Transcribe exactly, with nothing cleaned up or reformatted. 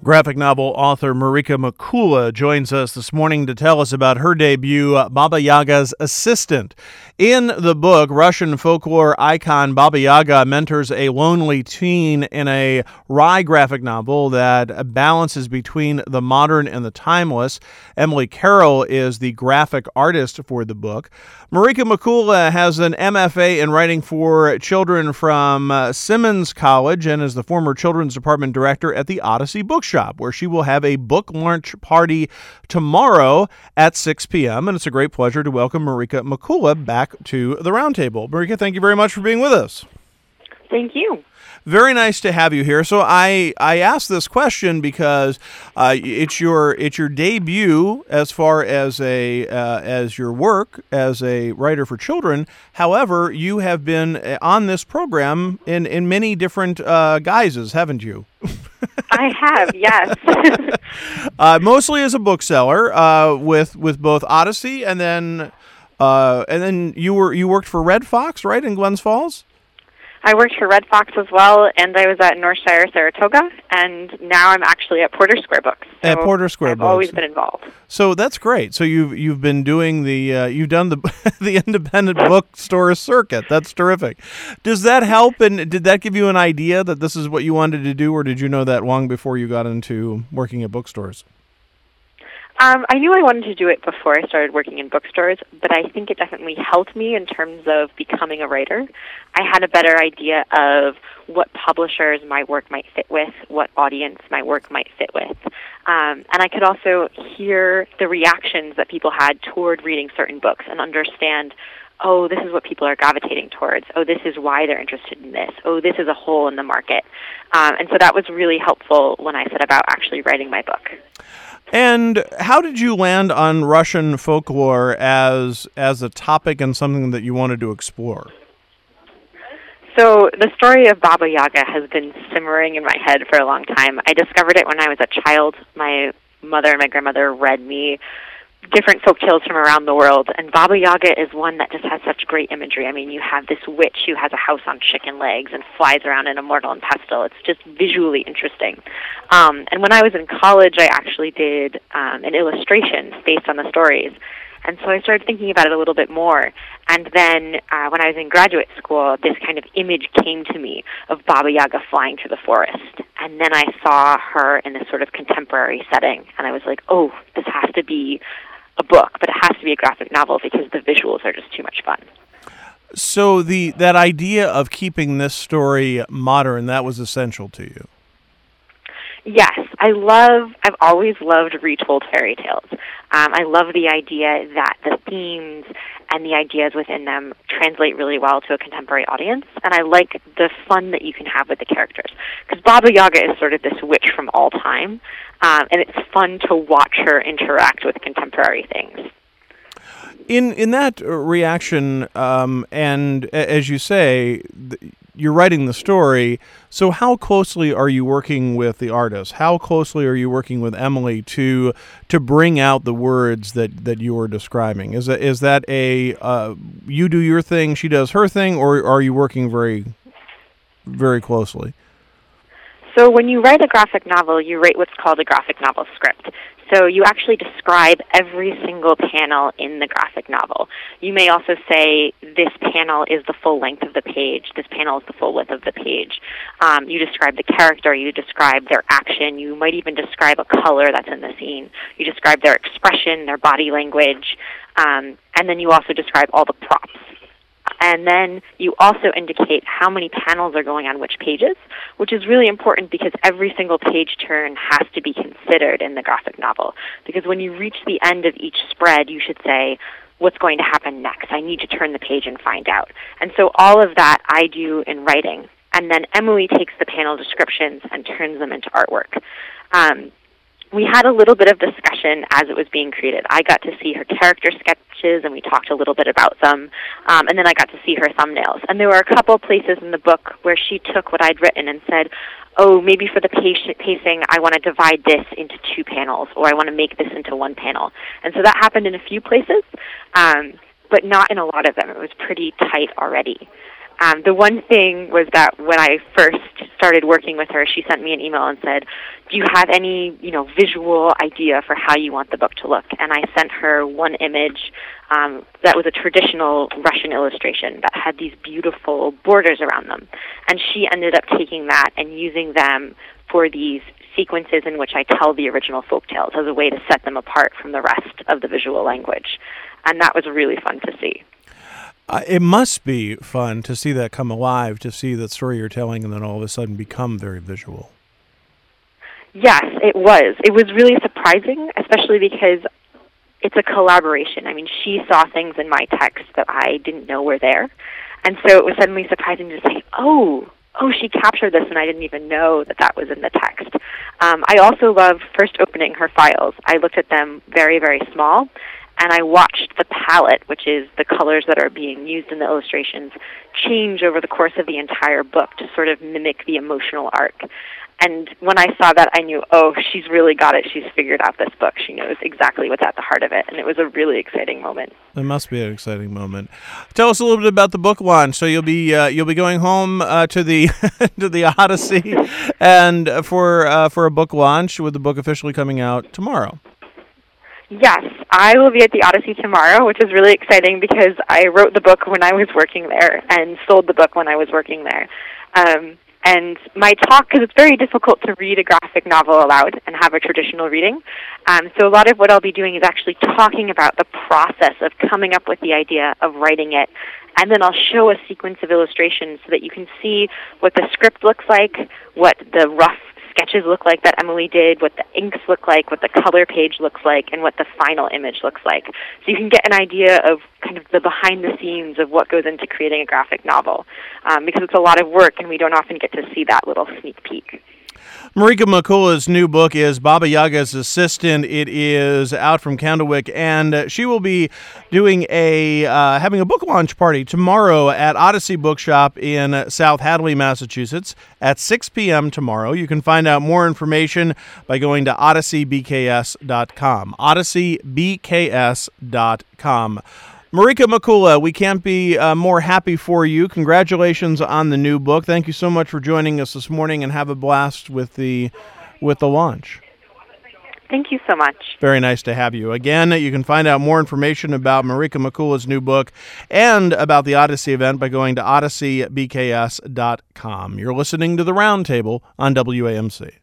Graphic novel author Marika Mikula joins us this morning to tell us about her debut, Baba Yaga's Assistant. In the book, Russian folklore icon Baba Yaga mentors a lonely teen in a wry graphic novel that balances between the modern and the timeless. Emily Carroll is the graphic artist for the book. Marika Mikula has an M F A in writing for children from uh, Simmons College and is the former children's department director at the Odyssey Bookshop, where she will have a book launch party tomorrow at six p.m. And it's a great pleasure to welcome Marika Mikula back to the Roundtable. Marika, thank you very much for being with us. Thank you. Very nice to have you here. So I, I asked this question because uh, it's your it's your debut as far as a uh, as your work as a writer for children. However, you have been on this program in in many different uh, guises, haven't you? I have, yes. uh, mostly as a bookseller uh, with with both Odyssey and then uh, and then you were you worked for Red Fox, right, in Glens Falls? I worked for Red Fox as well, and I was at Northshire, Saratoga, and now I'm actually at Porter Square Books. So at Porter Square I've Books. I've always been involved. So that's great. So you've you've been doing the uh, you've done the the independent bookstore circuit. That's terrific. Does that help? And did that give you an idea that this is what you wanted to do, or did you know that long before you got into working at bookstores? Um, I knew I wanted to do it before I started working in bookstores, but I think it definitely helped me in terms of becoming a writer. I had a better idea of what publishers my work might fit with, what audience my work might fit with. Um, and I could also hear the reactions that people had toward reading certain books and understand, oh, this is what people are gravitating towards. Oh, this is why they're interested in this. Oh, this is a hole in the market. Um, and so that was really helpful when I set about actually writing my book. And how did you land on Russian folklore as as a topic and something that you wanted to explore? So the story of Baba Yaga has been simmering in my head for a long time. I discovered it when I was a child. My mother and my grandmother read me different folk tales from around the world, and Baba Yaga is one that just has such great imagery. I mean, you have this witch who has a house on chicken legs and flies around in a mortar and pestle. It's just visually interesting. Um, and when I was in college, I actually did um, an illustration based on the stories. And so I started thinking about it a little bit more. And then uh, when I was in graduate school, this kind of image came to me of Baba Yaga flying through the forest. And then I saw her in this sort of contemporary setting. And I was like, oh, this has to be a book, but it has to be a graphic novel because the visuals are just too much fun. So the that idea of keeping this story modern, that was essential to you. Yes, I love, I've always loved retold fairy tales. Um, I love the idea that the themes and the ideas within them translate really well to a contemporary audience, and I like the fun that you can have with the characters. Because Baba Yaga is sort of this witch from all time, um, and it's fun to watch her interact with contemporary things. In in that reaction, um, and as you say, th- you're writing the story, so how closely are you working with the artist? How closely are you working with Emily to to bring out the words that, that you were describing? Is that, is that a, uh, you do your thing, she does her thing, or are you working very, very closely? So when you write a graphic novel, you write what's called a graphic novel script. So you actually describe every single panel in the graphic novel. You may also say, this panel is the full length of the page, this panel is the full width of the page. Um, you describe the character, you describe their action, you might even describe a color that's in the scene. You describe their expression, their body language, um, and then you also describe all the props. And then you also indicate how many panels are going on which pages, which is really important because every single page turn has to be considered in the graphic novel. Because when you reach the end of each spread, you should say, what's going to happen next? I need to turn the page and find out. And so all of that I do in writing. And then Emily takes the panel descriptions and turns them into artwork. Um, We had a little bit of discussion as it was being created. I got to see her character sketches, and we talked a little bit about them, um, and then I got to see her thumbnails. And there were a couple places in the book where she took what I'd written and said, oh, maybe for the pacing, I want to divide this into two panels, or I want to make this into one panel. And so that happened in a few places, um, but not in a lot of them. It was pretty tight already. Um, the one thing was that when I first started working with her, she sent me an email and said, do you have any, you know, visual idea for how you want the book to look? And I sent her one image um, that was a traditional Russian illustration that had these beautiful borders around them. And she ended up taking that and using them for these sequences in which I tell the original folk tales as a way to set them apart from the rest of the visual language. And that was really fun to see. Uh, it must be fun to see that come alive, to see that story you're telling and then all of a sudden become very visual. Yes, it was. It was really surprising, especially because it's a collaboration. I mean, she saw things in my text that I didn't know were there. And so it was suddenly surprising to say, oh, oh, she captured this, and I didn't even know that that was in the text. Um, I also love first opening her files. I looked at them very, very small, and I watched the palette, which is the colors that are being used in the illustrations, change over the course of the entire book to sort of mimic the emotional arc. And when I saw that, I knew, oh, she's really got it. She's figured out this book. She knows exactly what's at the heart of it. And it was a really exciting moment. It must be an exciting moment. Tell us a little bit about the book launch. So you'll be uh, you'll be going home uh, to the to the Odyssey, and for uh, for a book launch with the book officially coming out tomorrow. Yes, I will be at the Odyssey tomorrow, which is really exciting because I wrote the book when I was working there and sold the book when I was working there. Um, And my talk, because it's very difficult to read a graphic novel aloud and have a traditional reading, um, so a lot of what I'll be doing is actually talking about the process of coming up with the idea of writing it, and then I'll show a sequence of illustrations so that you can see what the script looks like, what the rough sketches look like that Emily did, what the inks look like, what the color page looks like, and what the final image looks like. So you can get an idea of kind of the behind the scenes of what goes into creating a graphic novel, um, because it's a lot of work and we don't often get to see that little sneak peek. Marika McCullough's new book is Baba Yaga's Assistant. It is out from Candlewick, and she will be doing a uh, having a book launch party tomorrow at Odyssey Bookshop in South Hadley, Massachusetts at six p.m. tomorrow. You can find out more information by going to odyssey b k s dot com. odyssey b k s dot com. Marika McCullough, we can't be uh, more happy for you. Congratulations on the new book. Thank you so much for joining us this morning, and have a blast with the with the launch. Thank you so much. Very nice to have you. Again, you can find out more information about Marika McCullough's new book and about the Odyssey event by going to odyssey b k s dot com. You're listening to The Roundtable on W A M C.